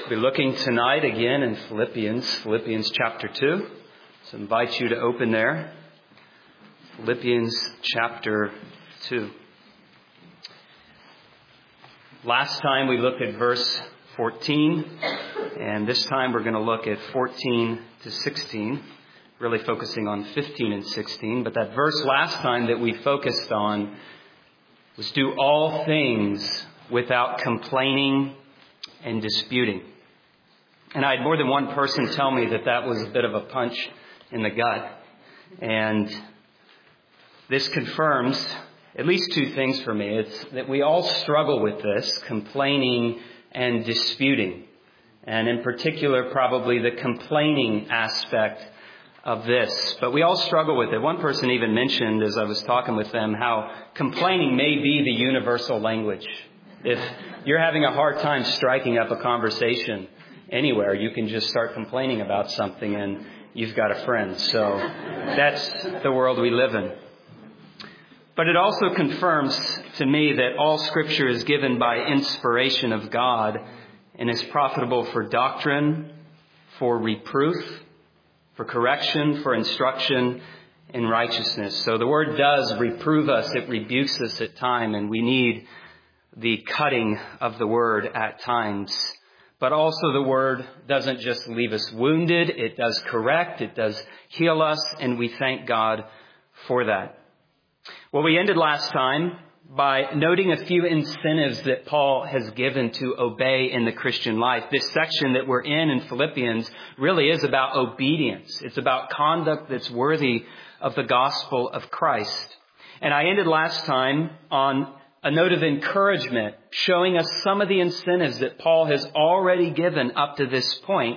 We'll be looking tonight again in Philippians chapter 2. So I invite you to open there. Philippians chapter 2. Last time we looked at verse 14, and this time we're going to look at 14 to 16, really focusing on 15 and 16. But that verse last time that we focused on was do all things without complaining and disputing. And I had more than one person tell me that that was a bit of a punch in the gut. And this confirms at least two things for me. It's that we all struggle with this, complaining and disputing. And in particular, probably the complaining aspect of this. But we all struggle with it. One person even mentioned, as I was talking with them, how complaining may be the universal language. If you're having a hard time striking up a conversation anywhere, you can just start complaining about something and you've got a friend. So that's the world we live in. But it also confirms to me that all Scripture is given by inspiration of God and is profitable for doctrine, for reproof, for correction, for instruction in righteousness. So the Word does reprove us. It rebukes us at times, and we need the cutting of the Word at times. But also the Word doesn't just leave us wounded. It does correct. It does heal us. And we thank God for that. Well, we ended last time by noting a few incentives that Paul has given to obey in the Christian life. This section that we're in Philippians really is about obedience. It's about conduct that's worthy of the gospel of Christ. And I ended last time on a note of encouragement, showing us some of the incentives that Paul has already given up to this point.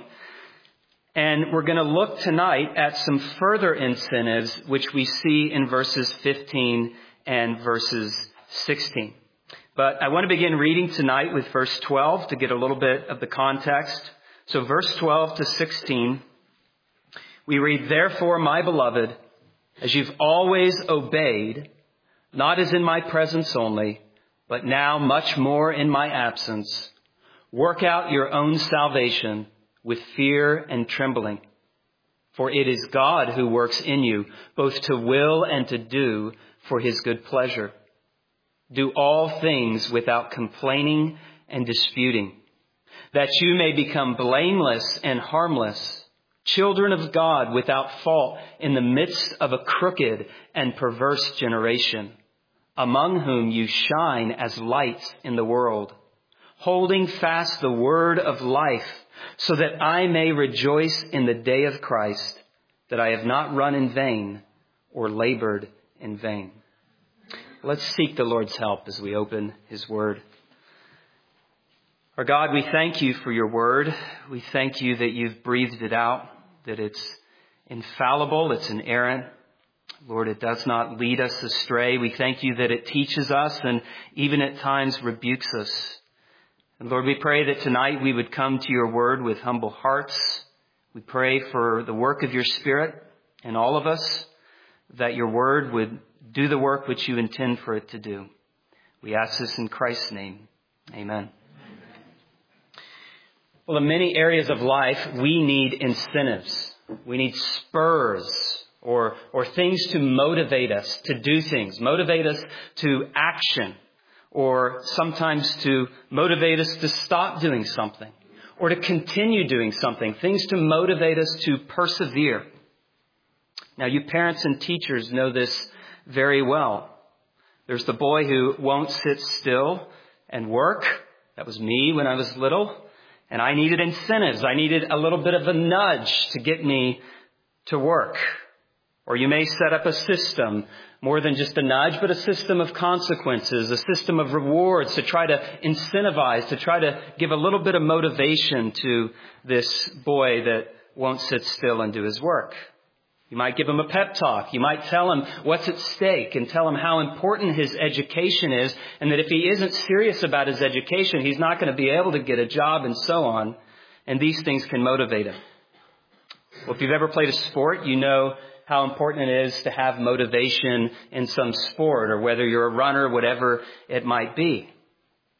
And we're going to look tonight at some further incentives, which we see in verses 15 and verses 16. But I want to begin reading tonight with verse 12 to get a little bit of the context. So verse 12 to 16, we read, "Therefore, my beloved, as you've always obeyed, not as in my presence only, but now much more in my absence, work out your own salvation with fear and trembling. For it is God who works in you, both to will and to do for his good pleasure. Do all things without complaining and disputing, that you may become blameless and harmless, children of God without fault in the midst of a crooked and perverse generation, among whom you shine as lights in the world, holding fast the word of life, so that I may rejoice in the day of Christ, that I have not run in vain or labored in vain." Let's seek the Lord's help as we open his word. Our God, we thank you for your word. We thank you that you've breathed it out, that it's infallible, it's inerrant. Lord, it does not lead us astray. We thank you that it teaches us and even at times rebukes us. And Lord, we pray that tonight we would come to your word with humble hearts. We pray for the work of your Spirit in all of us, that your word would do the work which you intend for it to do. We ask this in Christ's name. Amen. Well, in many areas of life, we need incentives. We need spurs or things to motivate us to do things, motivate us to action, or sometimes to motivate us to stop doing something or to continue doing something, things to motivate us to persevere. Now, you parents and teachers know this very well. There's the boy who won't sit still and work. That was me when I was little. And I needed incentives. I needed a little bit of a nudge to get me to work. Or you may set up a system, more than just a nudge, but a system of consequences, a system of rewards to try to incentivize, to try to give a little bit of motivation to this boy that won't sit still and do his work. You might give him a pep talk. You might tell him what's at stake and tell him how important his education is, and that if he isn't serious about his education, he's not going to be able to get a job and so on. And these things can motivate him. Well, if you've ever played a sport, you know how important it is to have motivation in some sport, or whether you're a runner, whatever it might be.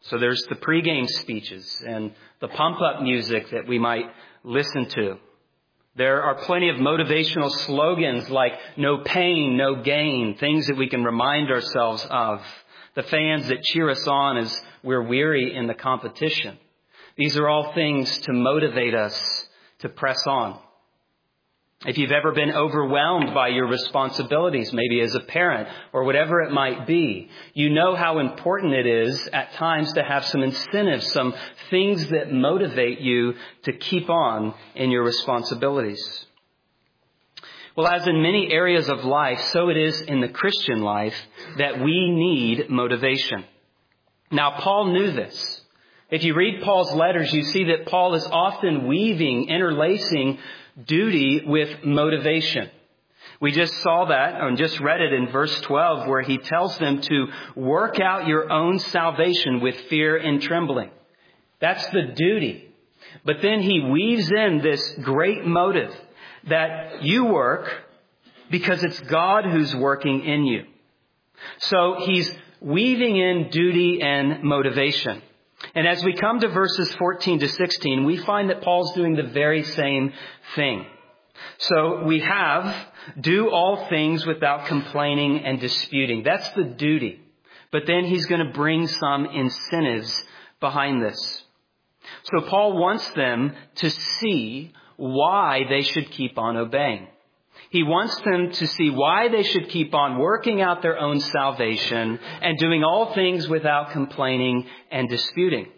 So there's the pregame speeches and the pump-up music that we might listen to. There are plenty of motivational slogans like no pain, no gain, things that we can remind ourselves of. The fans that cheer us on as we're weary in the competition. These are all things to motivate us to press on. If you've ever been overwhelmed by your responsibilities, maybe as a parent or whatever it might be, you know how important it is at times to have some incentives, some things that motivate you to keep on in your responsibilities. Well, as in many areas of life, so it is in the Christian life that we need motivation. Now, Paul knew this. If you read Paul's letters, you see that Paul is often weaving, interlacing duty with motivation. We just saw that and just read it in verse 12 where he tells them to work out your own salvation with fear and trembling. That's the duty. But then he weaves in this great motive that you work because it's God who's working in you. So he's weaving in duty and motivation. And as we come to verses 14 to 16, we find that Paul's doing the very same thing. So we have do all things without complaining and disputing. That's the duty. But then he's going to bring some incentives behind this. So Paul wants them to see why they should keep on obeying. He wants them to see why they should keep on working out their own salvation and doing all things without complaining and disputing.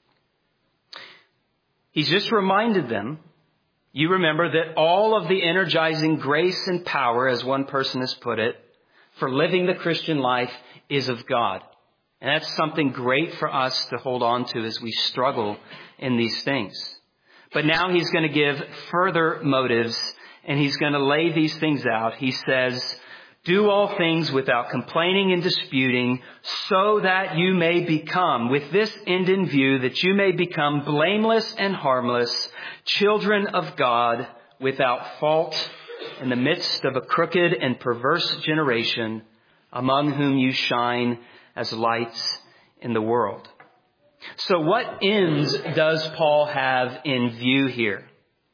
He's just reminded them, you remember that all of the energizing grace and power, as one person has put it, for living the Christian life is of God. And that's something great for us to hold on to as we struggle in these things. But now he's going to give further motives and he's going to lay these things out. He says, do all things without complaining and disputing so that you may become, with this end in view, that you may become blameless and harmless, children of God without fault in the midst of a crooked and perverse generation among whom you shine as lights in the world. So what ends does Paul have in view here?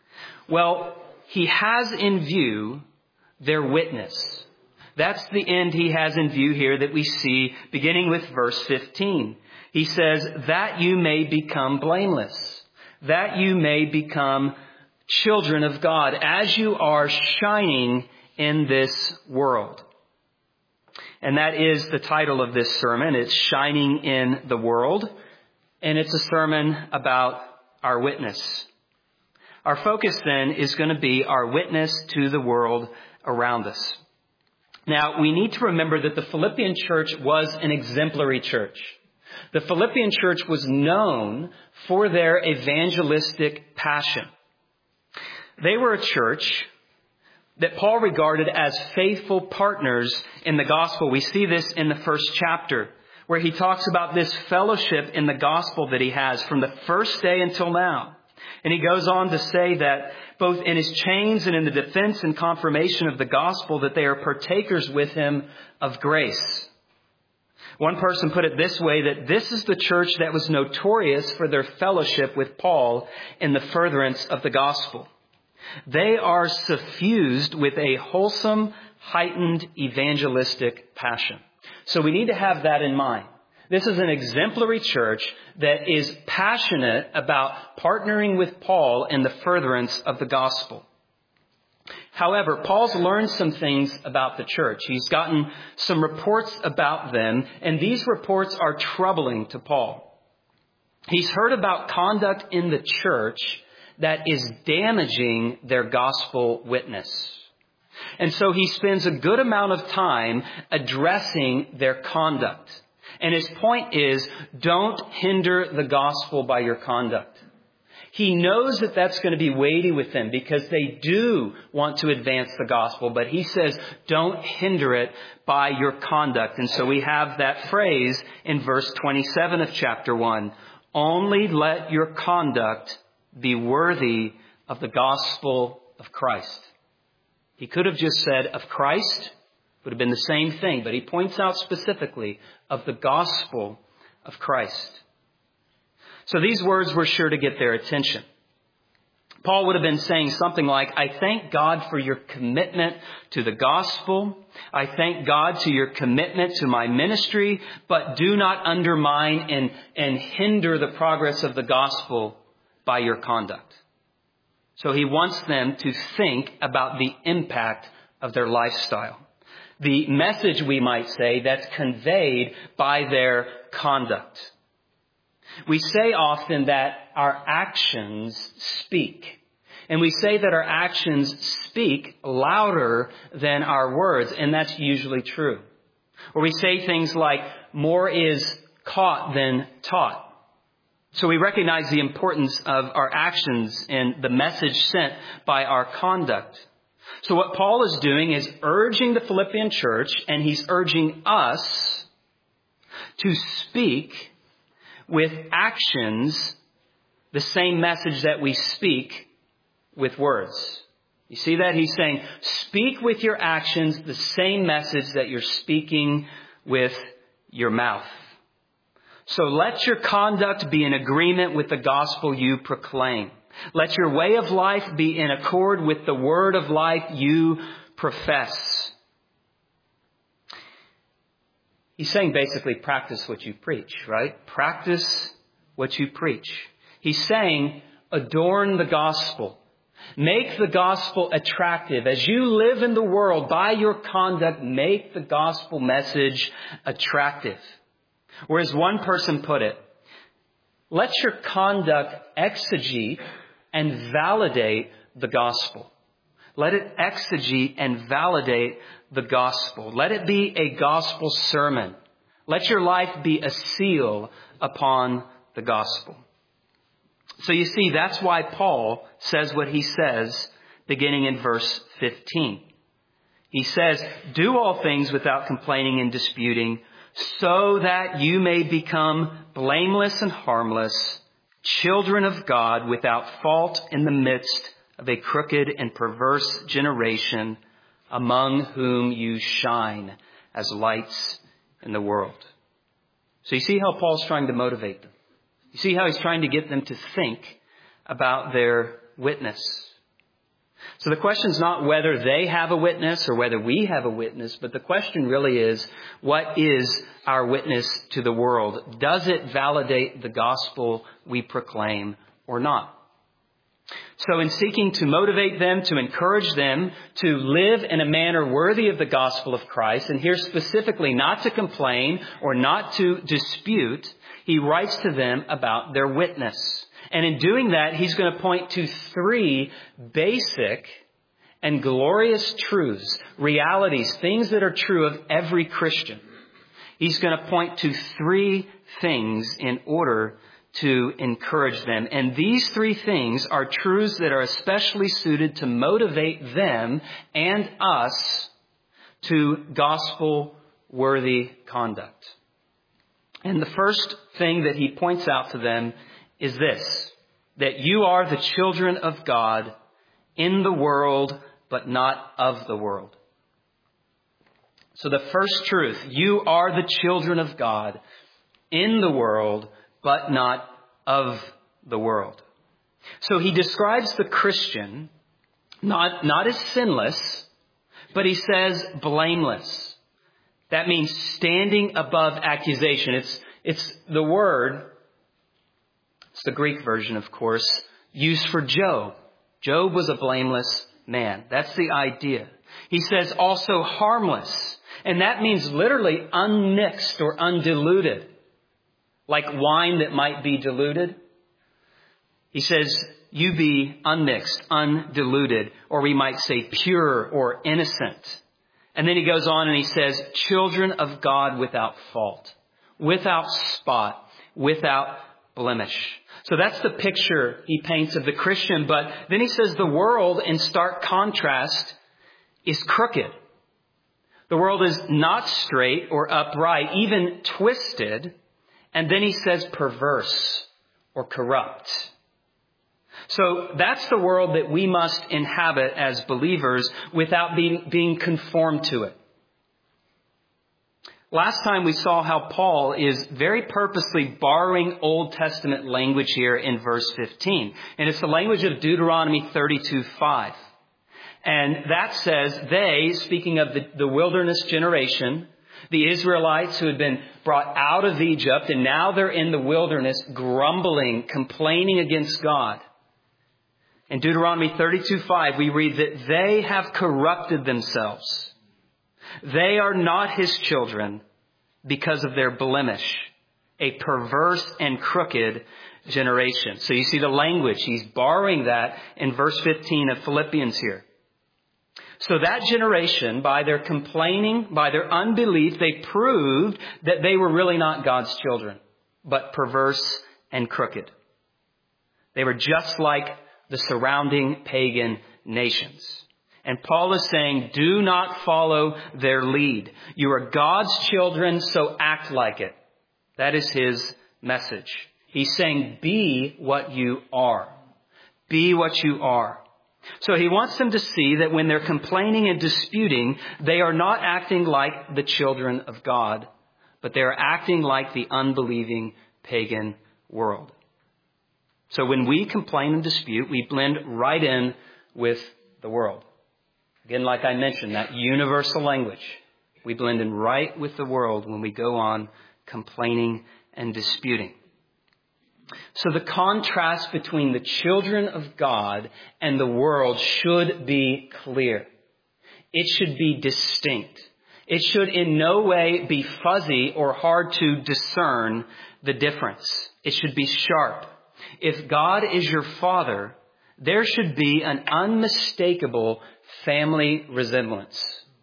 Well, he has in view their witness. That's the end he has in view here that we see beginning with verse 15. He says, that you may become blameless, that you may become children of God as you are shining in this world. And that is the title of this sermon. It's Shining in the World. And it's a sermon about our witness. Our focus then is going to be our witness to the world around us. Now, we need to remember that the Philippian church was an exemplary church. The Philippian church was known for their evangelistic passion. They were a church that Paul regarded as faithful partners in the gospel. We see this in the first chapter, where he talks about this fellowship in the gospel that he has from the first day until now. And he goes on to say that both in his chains and in the defense and confirmation of the gospel, that they are partakers with him of grace. One person put it this way, that this is the church that was notorious for their fellowship with Paul in the furtherance of the gospel. They are suffused with a wholesome, heightened evangelistic passion. So we need to have that in mind. This is an exemplary church that is passionate about partnering with Paul in the furtherance of the gospel. However, Paul's learned some things about the church. He's gotten some reports about them, and these reports are troubling to Paul. He's heard about conduct in the church that is damaging their gospel witness. And so he spends a good amount of time addressing their conduct. And his point is, don't hinder the gospel by your conduct. He knows that that's going to be weighty with them because they do want to advance the gospel. But he says, don't hinder it by your conduct. And so we have that phrase in verse 27 of chapter 1. Only let your conduct be worthy of the gospel of Christ. He could have just said of Christ, would have been the same thing, but he points out specifically of the gospel of Christ. So these words were sure to get their attention. Paul would have been saying something like, I thank God for your commitment to the gospel. I thank God to your commitment to my ministry, but do not undermine and hinder the progress of the gospel by your conduct. So he wants them to think about the impact of their lifestyle. The message, we might say, that's conveyed by their conduct. We say often that our actions speak. And we say that our actions speak louder than our words, and that's usually true. Or we say things like, more is caught than taught. So we recognize the importance of our actions and the message sent by our conduct. So what Paul is doing is urging the Philippian church, and he's urging us to speak with actions the same message that we speak with words. You see that? He's saying, speak with your actions the same message that you're speaking with your mouth. So let your conduct be in agreement with the gospel you proclaim. Let your way of life be in accord with the word of life you profess. He's saying basically practice what you preach, right? Practice what you preach. He's saying adorn the gospel. Make the gospel attractive. As you live in the world, by your conduct, make the gospel message attractive. Or as one person put it, let your conduct exegete and validate the gospel. Let it exegete and validate the gospel. Let it be a gospel sermon. Let your life be a seal upon the gospel. So you see, that's why Paul says what he says beginning in verse 15. He says, do all things without complaining and disputing, so that you may become blameless and harmless, children of God without fault in the midst of a crooked and perverse generation, among whom you shine as lights in the world. So you see how Paul's trying to motivate them. You see how he's trying to get them to think about their witness. So the question is not whether they have a witness or whether we have a witness, but the question really is, what is our witness to the world? Does it validate the gospel we proclaim or not? So in seeking to motivate them, to encourage them to live in a manner worthy of the gospel of Christ, and here specifically not to complain or not to dispute, he writes to them about their witness. And in doing that, he's going to point to three basic and glorious truths, realities, things that are true of every Christian. He's going to point to three things in order to encourage them. And these three things are truths that are especially suited to motivate them and us to gospel-worthy conduct. And the first thing that he points out to them is this, that you are the children of God in the world, but not of the world. So the first truth, you are the children of God in the world, but not of the world. So he describes the Christian not as sinless, but he says blameless. That means standing above accusation. It's the word, it's the Greek version, of course, used for Job. Job was a blameless man. That's the idea. He says also harmless. And that means literally unmixed or undiluted. Like wine that might be diluted. He says, you be unmixed, undiluted, or we might say pure or innocent. And then he goes on and he says, children of God without fault, without spot, without blemish. So that's the picture he paints of the Christian. But then he says the world, in stark contrast, is crooked. The world is not straight or upright, even twisted. And then he says perverse or corrupt. So that's the world that we must inhabit as believers without being conformed to it. Last time we saw how Paul is very purposely borrowing Old Testament language here in verse 15. And it's the language of Deuteronomy 32:5. And that says they, speaking of the wilderness generation, the Israelites who had been brought out of Egypt and now they're in the wilderness grumbling, complaining against God. In Deuteronomy 32:5 we read that they have corrupted themselves. They are not his children because of their blemish, a perverse and crooked generation. So you see the language. He's borrowing that in verse 15 of Philippians here. So that generation, by their complaining, by their unbelief, they proved that they were really not God's children, but perverse and crooked. They were just like the surrounding pagan nations. And Paul is saying, do not follow their lead. You are God's children, so act like it. That is his message. He's saying, be what you are. Be what you are. So he wants them to see that when they're complaining and disputing, they are not acting like the children of God, but they are acting like the unbelieving pagan world. So when we complain and dispute, we blend right in with the world. Again, like I mentioned, that universal language. We blend in right with the world when we go on complaining and disputing. So the contrast between the children of God and the world should be clear. It should be distinct. It should in no way be fuzzy or hard to discern the difference. It should be sharp. If God is your Father, there should be an unmistakable family resemblance.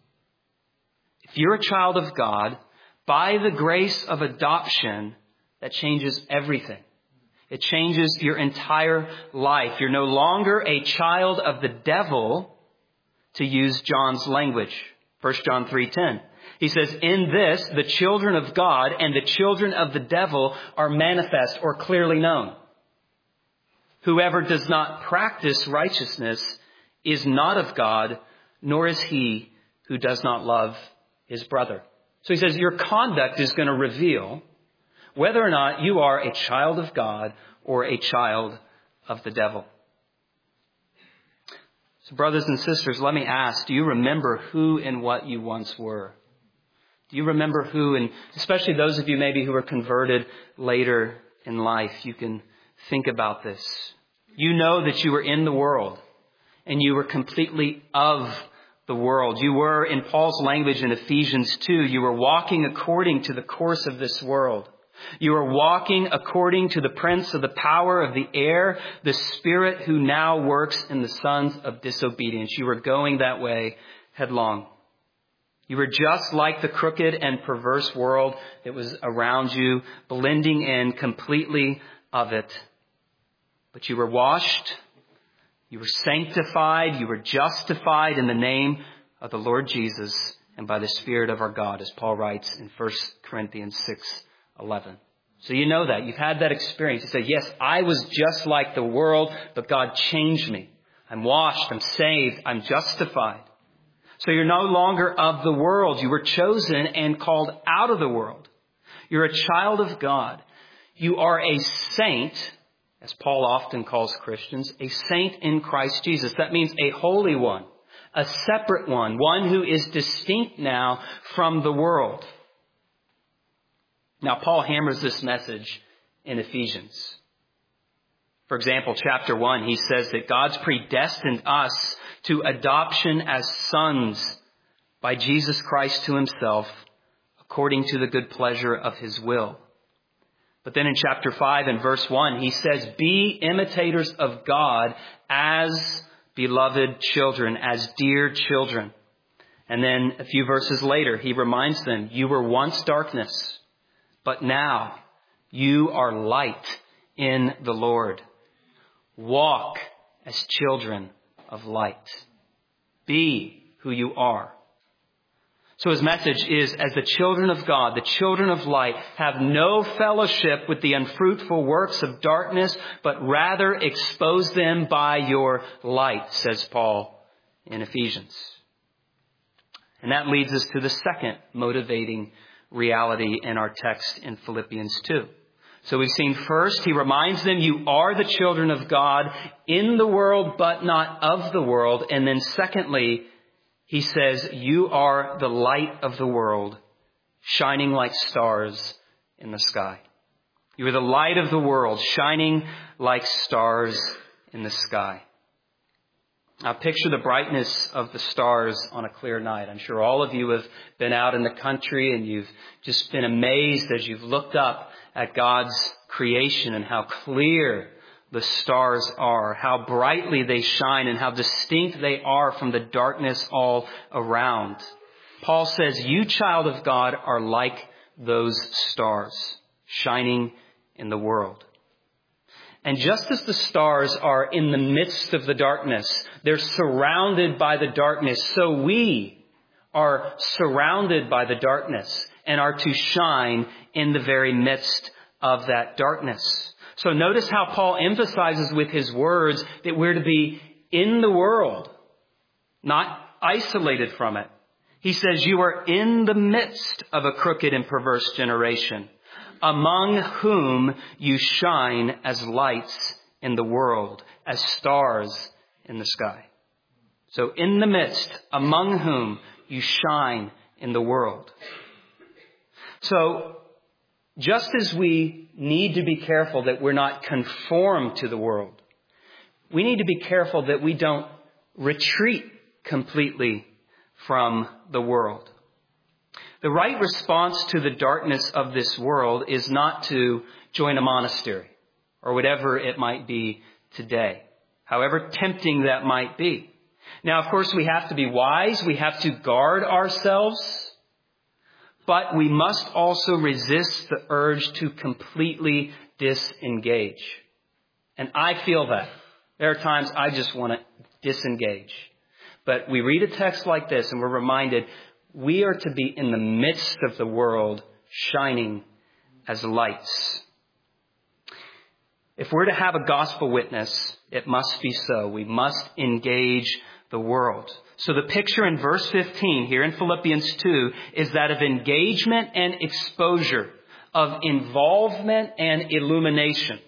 If you're a child of God, by the grace of adoption, that changes everything. It changes your entire life. You're no longer a child of the devil, to use John's language. 1 John 3:10. He says, in this, the children of God and the children of the devil are manifest or clearly known. Whoever does not practice righteousness is not of God, nor is he who does not love his brother. So he says your conduct is going to reveal whether or not you are a child of God or a child of the devil. So brothers and sisters, let me ask, do you remember who and what you once were? Do you remember who, and especially those of you maybe who were converted later in life, you can think about this. You know that you were in the world and you were completely of the world. You were, in Paul's language in Ephesians 2, you were walking according to the course of this world. You are walking according to the prince of the power of the air, the spirit who now works in the sons of disobedience. You were going that way headlong. You were just like the crooked and perverse world that was around you, blending in completely of it. But you were washed, you were sanctified, you were justified in the name of the Lord Jesus and by the Spirit of our God, as Paul writes in 1 Corinthians 6:11. So you know that. You've had that experience. You say, yes, I was just like the world, but God changed me. I'm washed, I'm saved, I'm justified. So you're no longer of the world. You were chosen and called out of the world. You're a child of God. You are a saint, as Paul often calls Christians, a saint in Christ Jesus. That means a holy one, a separate one who is distinct now from the world. Now, Paul hammers this message in Ephesians. For example, chapter 1, he says that God's predestined us to adoption as sons by Jesus Christ to himself, according to the good pleasure of his will. But then in chapter 5 and verse 1, he says, be imitators of God as beloved children, as dear children. And then a few verses later, he reminds them, you were once darkness, but now you are light in the Lord. Walk as children of light. Be who you are. So his message is, as the children of God, the children of light, have no fellowship with the unfruitful works of darkness, but rather expose them by your light, says Paul in Ephesians. And that leads us to the second motivating reality in our text in Philippians 2. So we've seen first, he reminds them, you are the children of God in the world, but not of the world. And then secondly, he says, you are the light of the world, shining like stars in the sky. You are the light of the world, shining like stars in the sky. Now picture the brightness of the stars on a clear night. I'm sure all of you have been out in the country and you've just been amazed as you've looked up at God's creation and how clear the stars are, how brightly they shine and how distinct they are from the darkness all around. Paul says, you, child of God, are like those stars shining in the world. And just as the stars are in the midst of the darkness, they're surrounded by the darkness, so we are surrounded by the darkness and are to shine in the very midst of that darkness. So notice how Paul emphasizes with his words that we're to be in the world, not isolated from it. He says, you are in the midst of a crooked and perverse generation, among whom you shine as lights in the world, as stars in the sky. So in the midst, among whom you shine in the world. So just as we need to be careful that we're not conformed to the world, we need to be careful that we don't retreat completely from the world. The right response to the darkness of this world is not to join a monastery or whatever it might be today, however tempting that might be. Now, of course, we have to be wise. We have to guard ourselves, but we must also resist the urge to completely disengage. And I feel that. There are times I just want to disengage. But we read a text like this and we're reminded we are to be in the midst of the world, shining as lights. If we're to have a gospel witness, it must be so. We must engage the world. So the picture in verse 15 here in Philippians 2 is that of engagement and exposure, of involvement and illumination.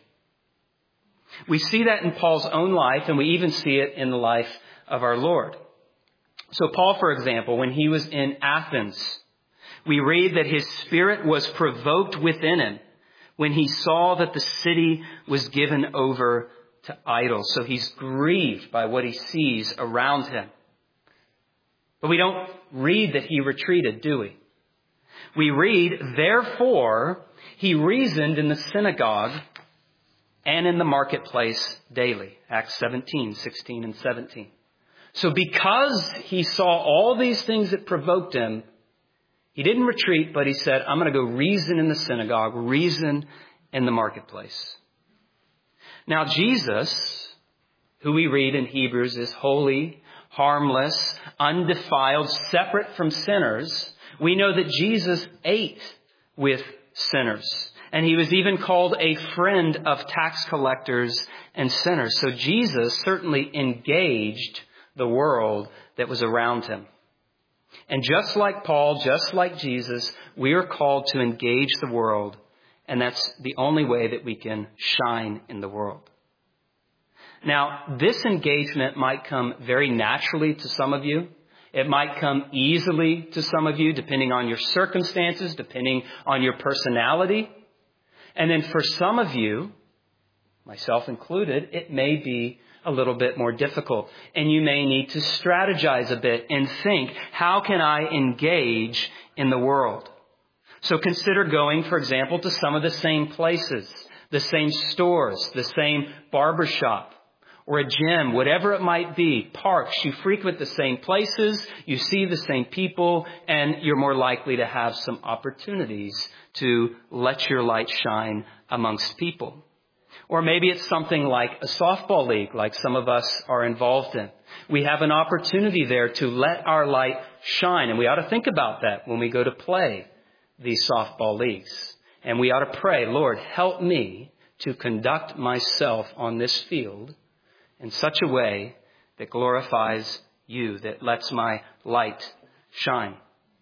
We see that in Paul's own life, and we even see it in the life of our Lord. So Paul, for example, when he was in Athens, we read that his spirit was provoked within him when he saw that the city was given over to idols. So he's grieved by what he sees around him. But we don't read that he retreated, do we? We read, therefore, he reasoned in the synagogue and in the marketplace daily. Acts 17, 16 and 17. So because he saw all these things that provoked him, he didn't retreat, but he said, I'm going to go reason in the synagogue, reason in the marketplace. Now Jesus, who we read in Hebrews is holy, harmless, undefiled, separate from sinners. We know that Jesus ate with sinners. And he was even called a friend of tax collectors and sinners. So Jesus certainly engaged the world that was around him. And just like Paul, just like Jesus, we are called to engage the world. And that's the only way that we can shine in the world. Now, this engagement might come very naturally to some of you. It might come easily to some of you, depending on your circumstances, depending on your personality. And then for some of you, myself included, it may be a little bit more difficult. And you may need to strategize a bit and think, how can I engage in the world? So consider going, for example, to some of the same places, the same stores, the same barbershop, or a gym, whatever it might be, parks. You frequent the same places, you see the same people, and you're more likely to have some opportunities to let your light shine amongst people. Or maybe it's something like a softball league, like some of us are involved in. We have an opportunity there to let our light shine, and we ought to think about that when we go to play these softball leagues. And we ought to pray, Lord, help me to conduct myself on this field in such a way that glorifies you, that lets my light shine.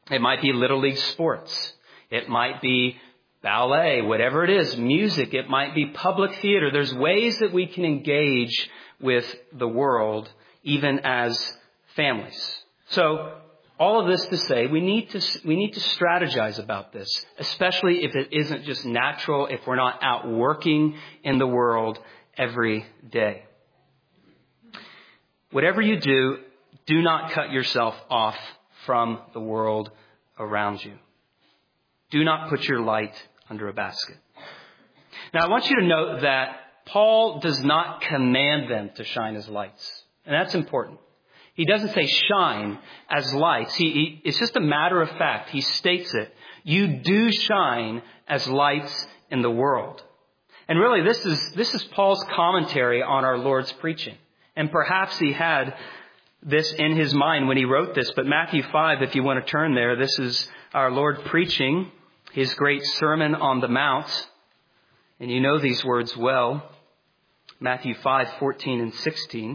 It might be Little League sports. It might be ballet, whatever it is, music. It might be public theater. There's ways that we can engage with the world, even as families. So all of this to say, we need to strategize about this, especially if it isn't just natural, if we're not out working in the world every day. Whatever you do, do not cut yourself off from the world around you. Do not put your light under a basket. Now, I want you to note that Paul does not command them to shine as lights. And that's important. He doesn't say shine as lights. It's just a matter of fact. He states it. You do shine as lights in the world. And really, this is Paul's commentary on our Lord's preaching. And perhaps he had this in his mind when he wrote this. But Matthew 5, if you want to turn there, this is our Lord preaching his great Sermon on the Mount. And you know these words well. Matthew 5, 14 and 16.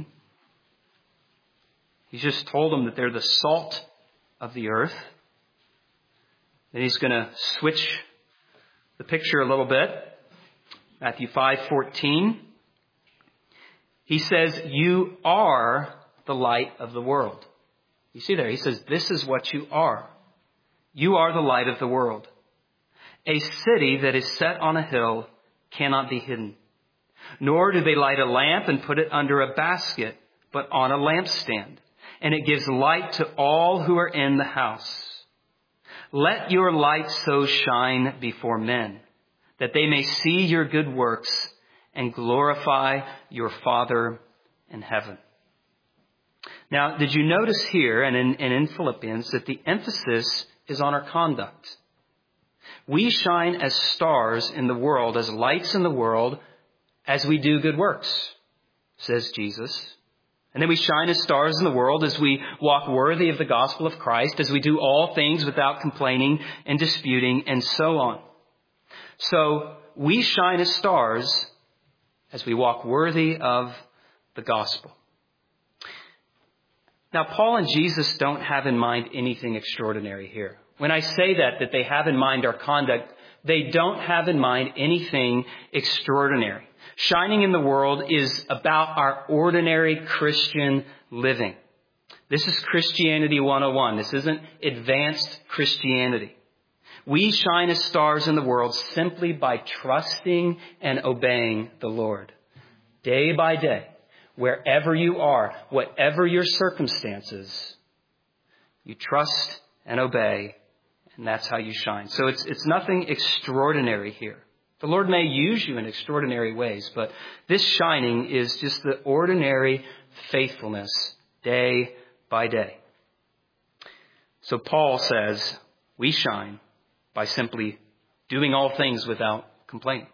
He's just told them that they're the salt of the earth. Then he's going to switch the picture a little bit. Matthew 5:14. He says, you are the light of the world. You see there, he says, this is what you are. You are the light of the world. A city that is set on a hill cannot be hidden. Nor do they light a lamp and put it under a basket, but on a lampstand. And it gives light to all who are in the house. Let your light so shine before men, that they may see your good works and glorify your Father in heaven. Now, did you notice here and in Philippians that the emphasis is on our conduct? We shine as stars in the world, as lights in the world, as we do good works, says Jesus. And then we shine as stars in the world as we walk worthy of the gospel of Christ, as we do all things without complaining and disputing, and so on. So we shine as stars as we walk worthy of the gospel. Now, Paul and Jesus don't have in mind anything extraordinary here. When I say that they have in mind our conduct, they don't have in mind anything extraordinary. Shining in the world is about our ordinary Christian living. This is Christianity 101. This isn't advanced Christianity. We shine as stars in the world simply by trusting and obeying the Lord. Day by day, wherever you are, whatever your circumstances, you trust and obey, and that's how you shine. So it's nothing extraordinary here. The Lord may use you in extraordinary ways, but this shining is just the ordinary faithfulness day by day. So Paul says we shine by simply doing all things without complaining.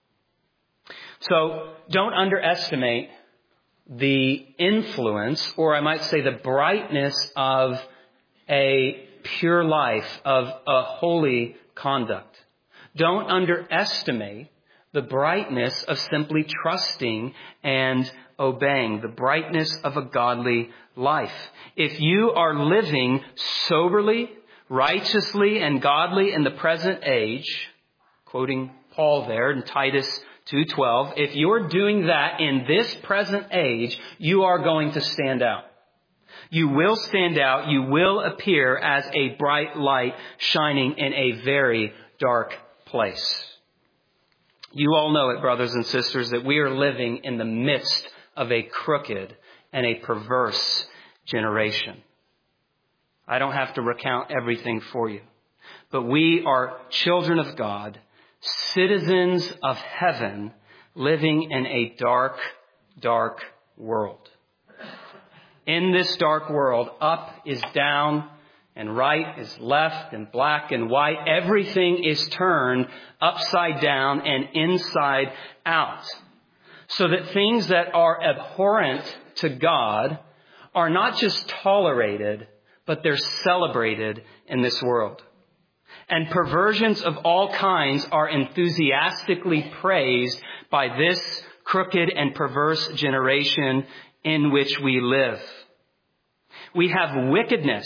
So don't underestimate the influence, or I might say the brightness of a pure life, of a holy conduct. Don't underestimate the brightness of simply trusting and obeying, the brightness of a godly life. If you are living soberly, righteously, and godly in the present age, quoting Paul there in Titus 2:12, if you're doing that in this present age, you are going to stand out. You will stand out. You will appear as a bright light shining in a very dark place. You all know it, brothers and sisters, that we are living in the midst of a crooked and a perverse generation. I don't have to recount everything for you, but we are children of God, citizens of heaven, living in a dark, dark world. In this dark world, up is down, and right is left, and black and white. Everything is turned upside down and inside out. So that things that are abhorrent to God are not just tolerated, but they're celebrated in this world. And perversions of all kinds are enthusiastically praised by this crooked and perverse generation in which we live. We have wickedness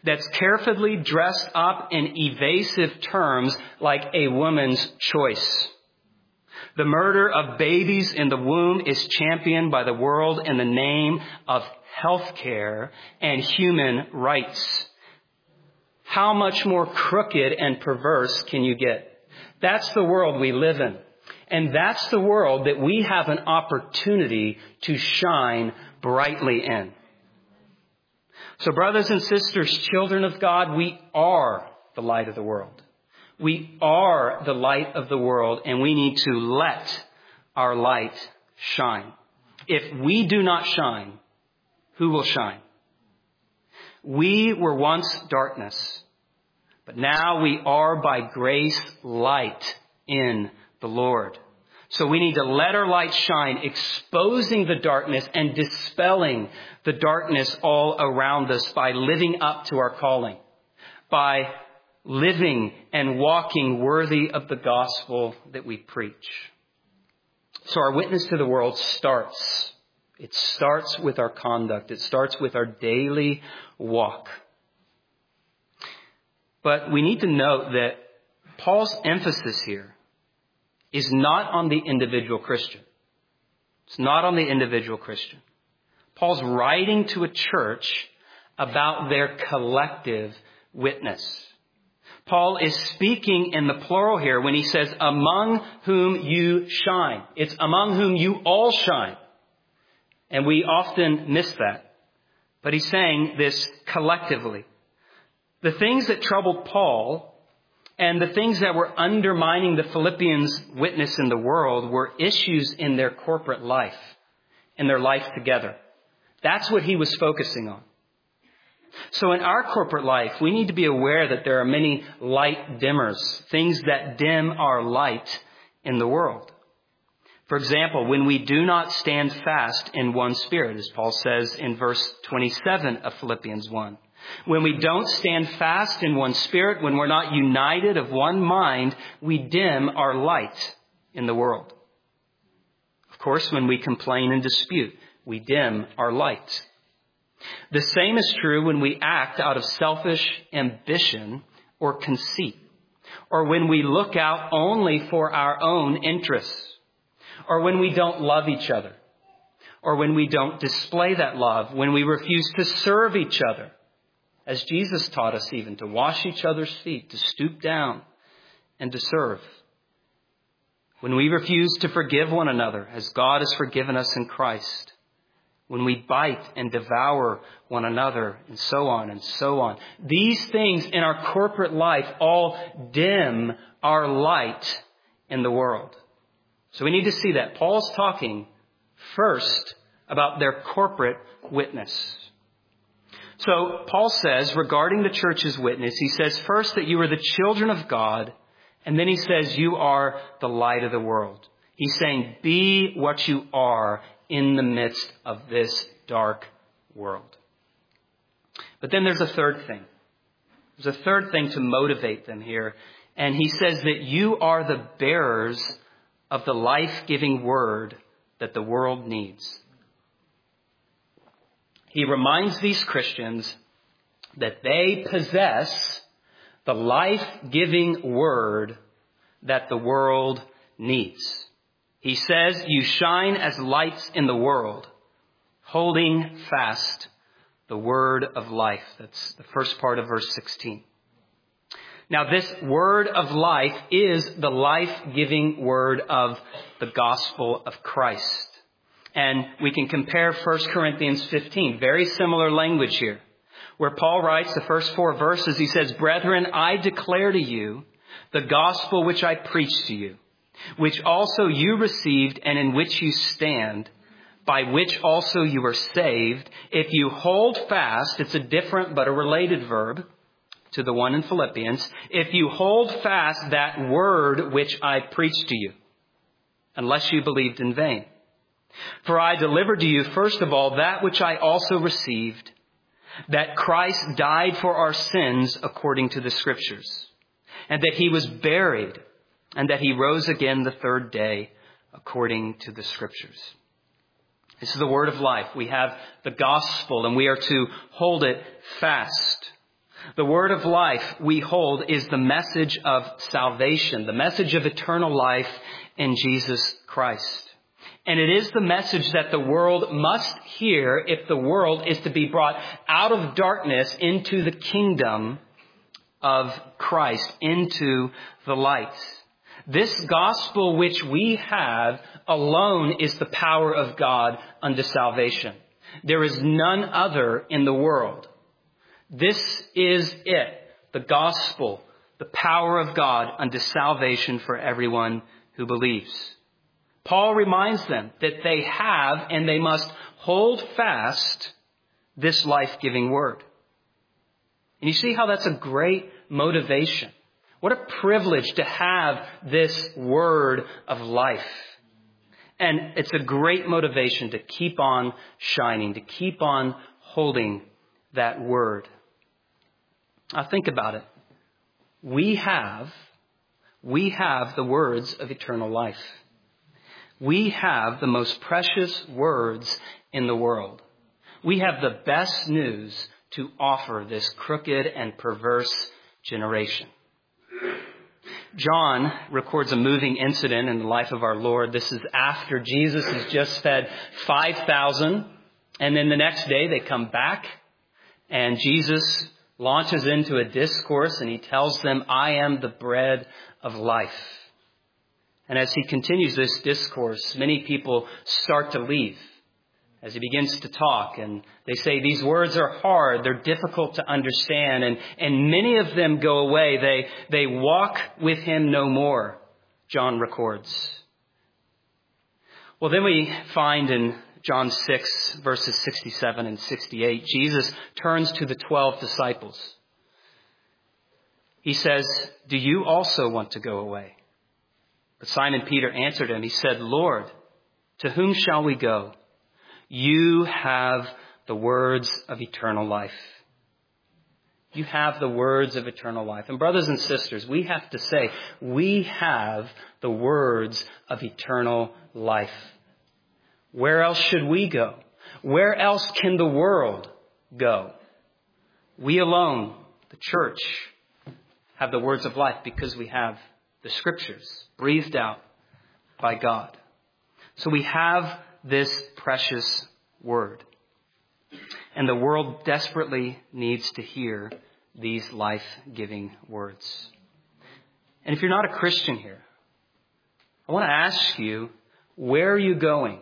that's carefully dressed up in evasive terms like a woman's choice. The murder of babies in the womb is championed by the world in the name of health care and human rights. How much more crooked and perverse can you get? That's the world we live in. And that's the world that we have an opportunity to shine brightly in. So brothers and sisters, children of God, we are the light of the world. We are the light of the world, and we need to let our light shine. If we do not shine, who will shine? We were once darkness, but now we are by grace light in the Lord. So we need to let our light shine, exposing the darkness and dispelling the darkness all around us by living up to our calling, by living and walking worthy of the gospel that we preach. So our witness to the world starts. It starts with our conduct. It starts with our daily walk. But we need to note that Paul's emphasis here is not on the individual Christian. It's not on the individual Christian. Paul's writing to a church about their collective witness. Paul is speaking in the plural here when he says, among whom you shine. It's among whom you all shine. And we often miss that. But he's saying this collectively. The things that troubled Paul and the things that were undermining the Philippians' witness in the world were issues in their corporate life, in their life together. That's what he was focusing on. So in our corporate life, we need to be aware that there are many light dimmers, things that dim our light in the world. For example, when we do not stand fast in one spirit, as Paul says in verse 27 of Philippians 1. When we don't stand fast in one spirit, when we're not united of one mind, we dim our light in the world. Of course, when we complain and dispute, we dim our light. The same is true when we act out of selfish ambition or conceit, or when we look out only for our own interests, or when we don't love each other, or when we don't display that love, when we refuse to serve each other, as Jesus taught us even, to wash each other's feet, to stoop down and to serve. When we refuse to forgive one another as God has forgiven us in Christ. When we bite and devour one another, and so on and so on. These things in our corporate life all dim our light in the world. So we need to see that. Paul's talking first about their corporate witness. So Paul says, regarding the church's witness, he says first that you are the children of God, and then he says you are the light of the world. He's saying, be what you are in the midst of this dark world. But then there's a third thing. There's a third thing to motivate them here. And he says that you are the bearers of the life-giving word that the world needs. He reminds these Christians that they possess the life-giving word that the world needs. He says, you shine as lights in the world, holding fast the word of life. That's the first part of verse 16. Now, this word of life is the life-giving word of the gospel of Christ. And we can compare 1 Corinthians 15, very similar language here, where Paul writes the first 4 verses. He says, brethren, I declare to you the gospel which I preached to you, which also you received and in which you stand, by which also you are saved, if you hold fast. It's a different but a related verb to the one in Philippians. If you hold fast that word which I preached to you, unless you believed in vain. For I delivered to you, first of all, that which I also received, that Christ died for our sins according to the Scriptures, and that he was buried, and that he rose again the third day according to the Scriptures. This is the word of life. We have the gospel, and we are to hold it fast. The word of life we hold is the message of salvation, the message of eternal life in Jesus Christ. And it is the message that the world must hear if the world is to be brought out of darkness into the kingdom of Christ, into the light. This gospel which we have alone is the power of God unto salvation. There is none other in the world. This is it, the gospel, the power of God unto salvation for everyone who believes. Paul reminds them that they have and they must hold fast this life-giving word. And you see how that's a great motivation. What a privilege to have this word of life. And it's a great motivation to keep on shining, to keep on holding that word. Now think about it. We have the words of eternal life. We have the most precious words in the world. We have the best news to offer this crooked and perverse generation. John records a moving incident in the life of our Lord. This is after Jesus has just fed 5,000. And then the next day they come back and Jesus launches into a discourse and he tells them, I am the bread of life. And as he continues this discourse, many people start to leave as he begins to talk. And they say these words are hard. They're difficult to understand. And many of them go away. They walk with him no more, John records. Well, then we find in John 6, verses 67 and 68, Jesus turns to the 12 disciples. He says, do you also want to go away? But Simon Peter answered him. He said, Lord, to whom shall we go? You have the words of eternal life. You have the words of eternal life. And brothers and sisters, we have to say, we have the words of eternal life. Where else should we go? Where else can the world go? We alone, the church, have the words of life because we have the scriptures breathed out by God. So we have this precious word. And the world desperately needs to hear these life-giving words. And if you're not a Christian here, I want to ask you, where are you going?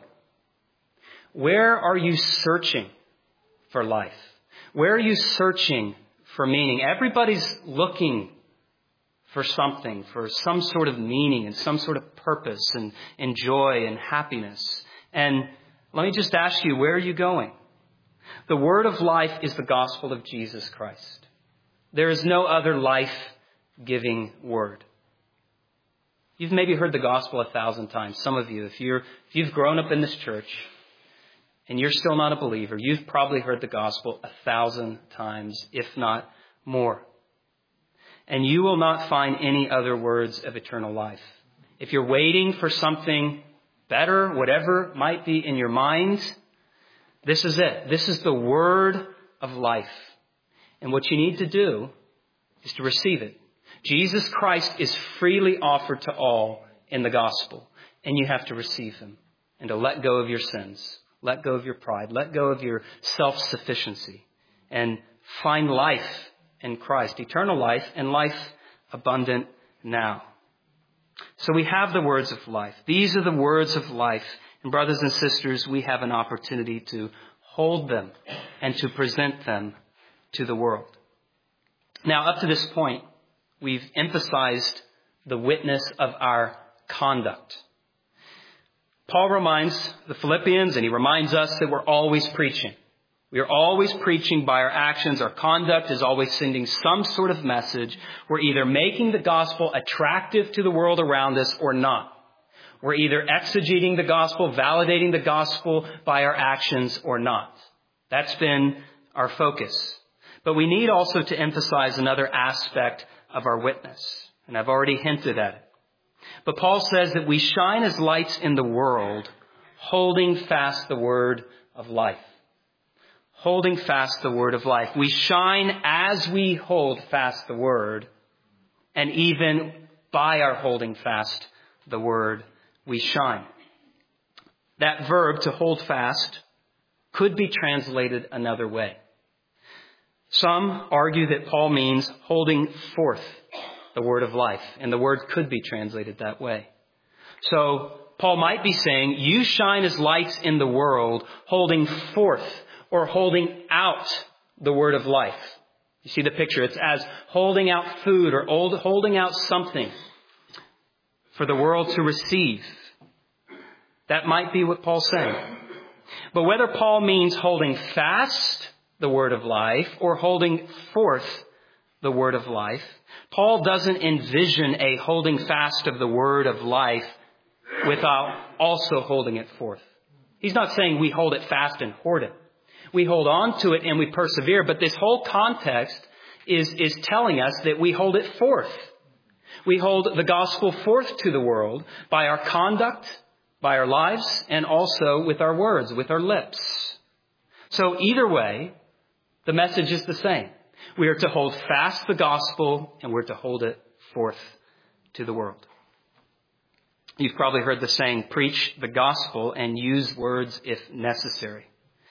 Where are you searching for life? Where are you searching for meaning? Everybody's looking for something, for some sort of meaning and some sort of purpose and joy and happiness. And let me just ask you, where are you going? The word of life is the gospel of Jesus Christ. There is no other life-giving word. You've maybe heard the gospel 1,000 times. Some of you, if you've grown up in this church and you're still not a believer, you've probably heard the gospel 1,000 times, if not more. And you will not find any other words of eternal life. If you're waiting for something better, whatever might be in your mind, this is it. This is the word of life. And what you need to do is to receive it. Jesus Christ is freely offered to all in the gospel. And you have to receive him and to let go of your sins. Let go of your pride. Let go of your self-sufficiency. And find life in Christ. Eternal life and life abundant now. So we have the words of life. These are the words of life. And brothers and sisters, we have an opportunity to hold them and to present them to the world. Now, up to this point, we've emphasized the witness of our conduct. Paul reminds the Philippians, and he reminds us, that we're always preaching. We are always preaching by our actions. Our conduct is always sending some sort of message. We're either making the gospel attractive to the world around us or not. We're either exegeting the gospel, validating the gospel by our actions or not. That's been our focus. But we need also to emphasize another aspect of our witness. And I've already hinted at it. But Paul says that we shine as lights in the world, holding fast the word of life. holding fast the word of life. We shine as we hold fast the word, and even by our holding fast the word, we shine. That verb, to hold fast, could be translated another way. Some argue that Paul means holding forth the word of life, and the word could be translated that way. So Paul might be saying, you shine as lights in the world, holding forth or holding out the word of life. You see the picture. It's as holding out food or holding out something for the world to receive. That might be what Paul's saying. But whether Paul means holding fast the word of life or holding forth the word of life, Paul doesn't envision a holding fast of the word of life without also holding it forth. He's not saying we hold it fast and hoard it. We hold on to it and we persevere, but this whole context is telling us that we hold it forth. We hold the gospel forth to the world by our conduct, by our lives, and also with our words, with our lips. So either way, the message is the same. We are to hold fast the gospel and we're to hold it forth to the world. You've probably heard the saying, preach the gospel and use words if necessary.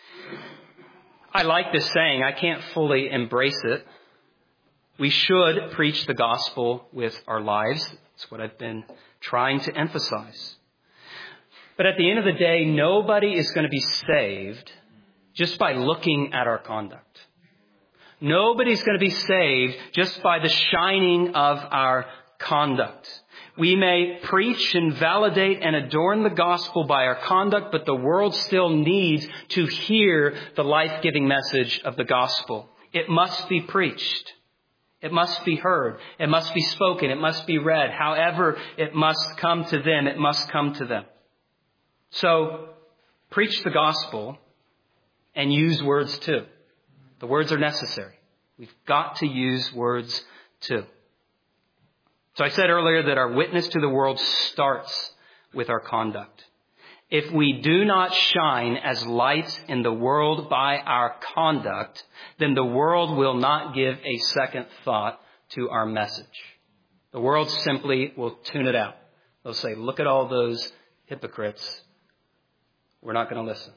I like this saying. I can't fully embrace it. We should preach the gospel with our lives. That's what I've been trying to emphasize. But at the end of the day, nobody is going to be saved just by looking at our conduct. Nobody's going to be saved just by the shining of our conduct. We may preach and validate and adorn the gospel by our conduct, but the world still needs to hear the life-giving message of the gospel. It must be preached. It must be heard. It must be spoken. It must be read. However it must come to them, it must come to them. So, preach the gospel and use words too. The words are necessary. We've got to use words too. So I said earlier that our witness to the world starts with our conduct. If we do not shine as lights in the world by our conduct, then the world will not give a second thought to our message. The world simply will tune it out. They'll say, look at all those hypocrites. We're not going to listen.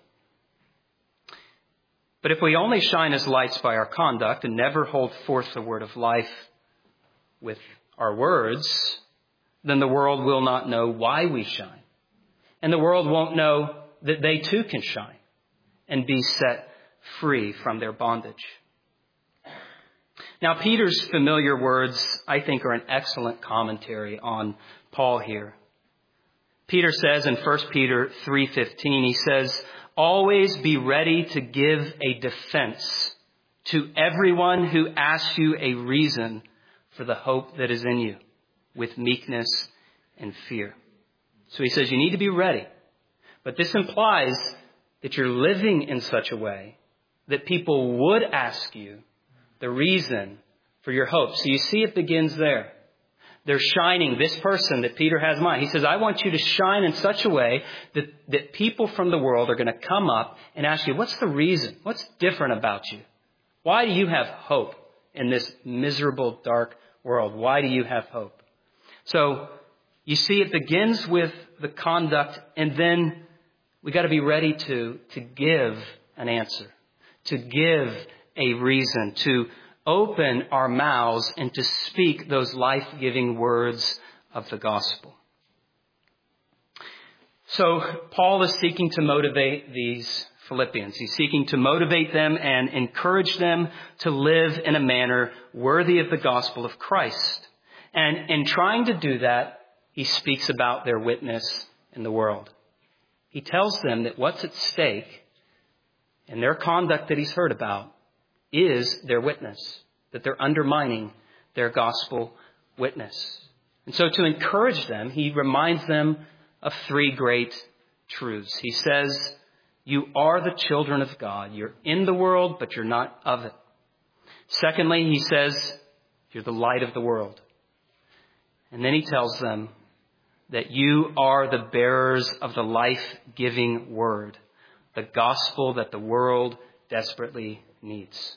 But if we only shine as lights by our conduct and never hold forth the word of life with our words, then the world will not know why we shine. And the world won't know that they too can shine and be set free from their bondage. Now, Peter's familiar words, I think, are an excellent commentary on Paul here. Peter says in 1 Peter 3:15, he says, always be ready to give a defense to everyone who asks you a reason for the hope that is in you, with meekness and fear. So he says you need to be ready. But this implies that you're living in such a way that people would ask you the reason for your hope. So you see it begins there. They're shining, this person that Peter has in mind. He says, I want you to shine in such a way that people from the world are going to come up and ask you, what's the reason? What's different about you? Why do you have hope in this miserable, dark world? Why do you have hope? So you see, it begins with the conduct, and then we got to be ready to give an answer, to give a reason, to open our mouths and to speak those life-giving words of the gospel. So Paul is seeking to motivate these Philippians. He's seeking to motivate them and encourage them to live in a manner worthy of the gospel of Christ. And in trying to do that, he speaks about their witness in the world. He tells them that what's at stake in their conduct that he's heard about is their witness, that they're undermining their gospel witness. And so to encourage them, he reminds them of three great truths. He says, you are the children of God. You're in the world, but you're not of it. Secondly, he says, you're the light of the world. And then he tells them that you are the bearers of the life-giving word, the gospel that the world desperately needs.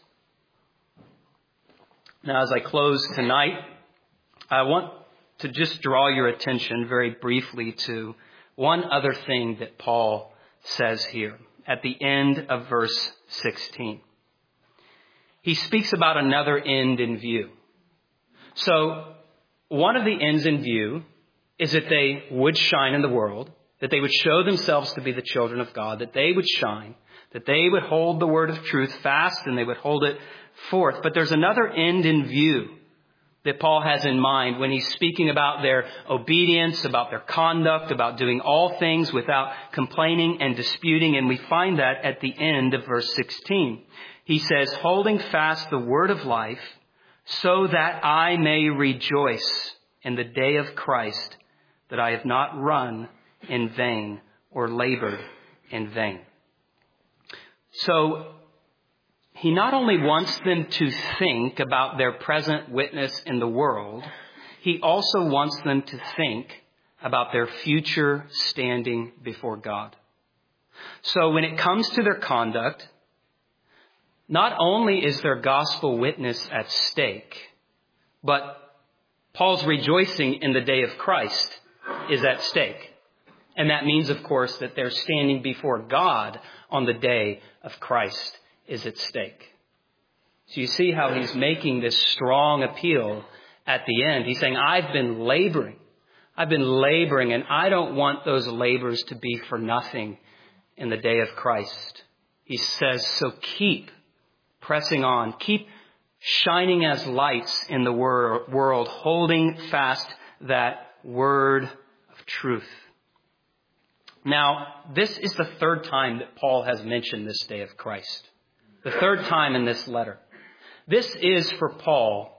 Now, as I close tonight, I want to just draw your attention very briefly to one other thing that Paul says here at the end of verse 16. He speaks about another end in view. So one of the ends in view is that they would shine in the world, that they would show themselves to be the children of God, that they would shine, that they would hold the word of truth fast and they would hold it forth. But there's another end in view that Paul has in mind when he's speaking about their obedience, about their conduct, about doing all things without complaining and disputing. And we find that at the end of verse 16. He says, holding fast the word of life, so that I may rejoice in the day of Christ, that I have not run in vain or labored in vain. So he not only wants them to think about their present witness in the world, he also wants them to think about their future standing before God. So when it comes to their conduct, not only is their gospel witness at stake, but Paul's rejoicing in the day of Christ is at stake. And that means, of course, that they're standing before God on the day of Christ is at stake. So you see how he's making this strong appeal at the end. He's saying, I've been laboring, and I don't want those labors to be for nothing in the day of Christ. He says, so keep pressing on, keep shining as lights in the world, holding fast that word of truth. Now, this is the third time that Paul has mentioned this day of Christ. The third time in this letter. This is for Paul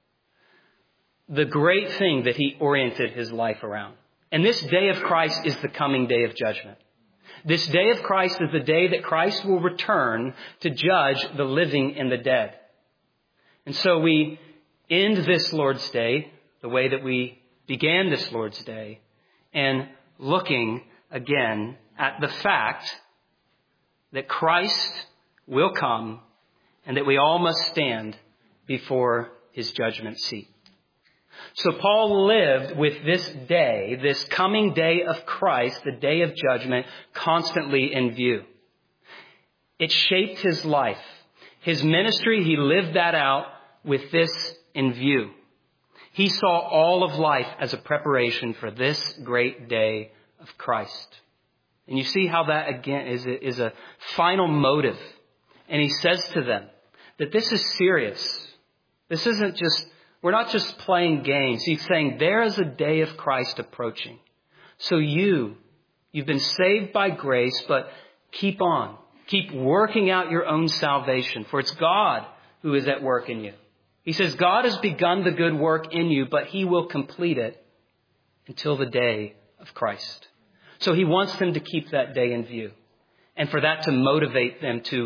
the great thing that he oriented his life around. And this day of Christ is the coming day of judgment. This day of Christ is the day that Christ will return to judge the living and the dead. And so we end this Lord's Day the way that we began this Lord's Day, and looking again at the fact that Christ will come and that we all must stand before his judgment seat. So Paul lived with this day, this coming day of Christ, the day of judgment, constantly in view. It shaped his life. His ministry, he lived that out with this in view. He saw all of life as a preparation for this great day of Christ. And you see how that again is a final motive. And he says to them that this is serious. This isn't just, we're not just playing games. He's saying there is a day of Christ approaching. So you've been saved by grace, but keep on. Keep working out your own salvation, for it's God who is at work in you. He says God has begun the good work in you, but he will complete it until the day of Christ. So he wants them to keep that day in view, and for that to motivate them to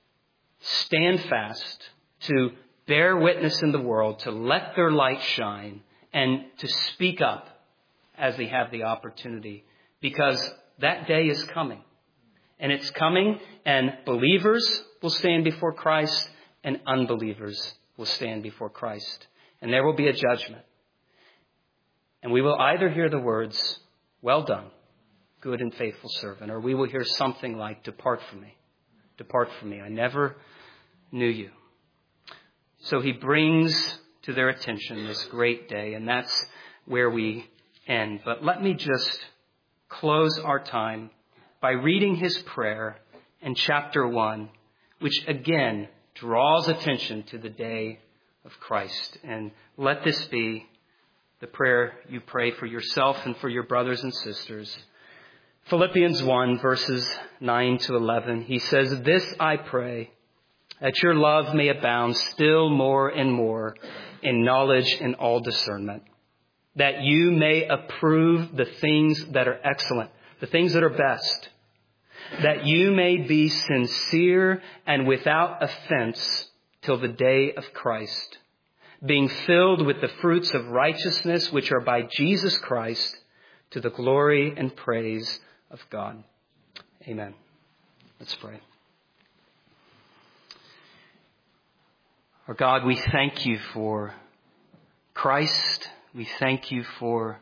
stand fast, to bear witness in the world, to let their light shine, and to speak up as they have the opportunity, because that day is coming. And it's coming, and believers will stand before Christ, and unbelievers will stand before Christ. And there will be a judgment. And we will either hear the words, well done, good and faithful servant, or we will hear something like, depart from me, I never knew you. So he brings to their attention this great day, and that's where we end. But let me just close our time by reading his prayer in chapter 1, which again draws attention to the day of Christ. And let this be the prayer you pray for yourself and for your brothers and sisters. Philippians 1, verses 9 to 11, he says, this I pray, that your love may abound still more and more in knowledge and all discernment, that you may approve the things that are excellent, the things that are best, that you may be sincere and without offense till the day of Christ, being filled with the fruits of righteousness which are by Jesus Christ, to the glory and praise of God. Amen. Let's pray. Our God, we thank you for Christ. We thank you for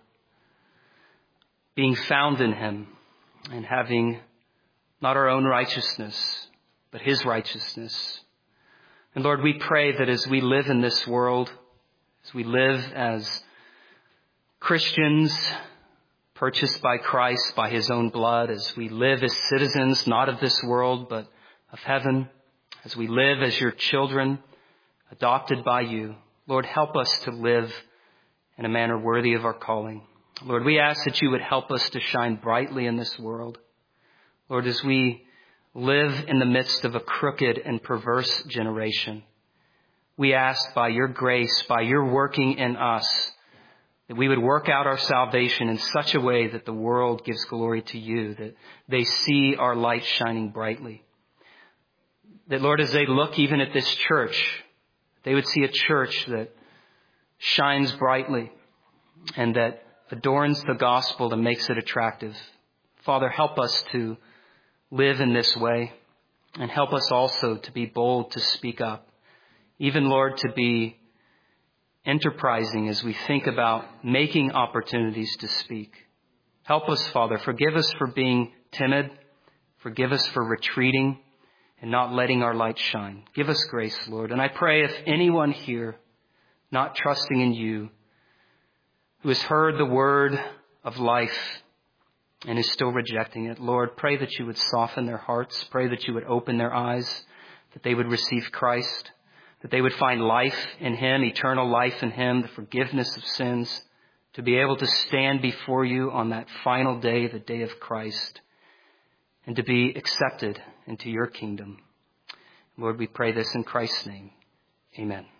being found in him and having not our own righteousness, but his righteousness. And Lord, we pray that as we live in this world, as we live as Christians purchased by Christ, by his own blood, as we live as citizens not of this world, but of heaven, as we live as your children, adopted by you, Lord, help us to live in a manner worthy of our calling. Lord, we ask that you would help us to shine brightly in this world. Lord, as we live in the midst of a crooked and perverse generation, we ask by your grace, by your working in us, that we would work out our salvation in such a way that the world gives glory to you, that they see our light shining brightly. That, Lord, as they look even at this church, they would see a church that shines brightly and that adorns the gospel and makes it attractive. Father, help us to live in this way, and help us also to be bold to speak up. Even, Lord, to be enterprising as we think about making opportunities to speak. Help us, Father. Forgive us for being timid. Forgive us for retreating and not letting our light shine. Give us grace, Lord. And I pray if anyone here not trusting in you, who has heard the word of life and is still rejecting it, Lord, pray that you would soften their hearts. Pray that you would open their eyes, that they would receive Christ, that they would find life in him, eternal life in him, the forgiveness of sins, to be able to stand before you on that final day, the day of Christ, and to be accepted into your kingdom. Lord, we pray this in Christ's name. Amen.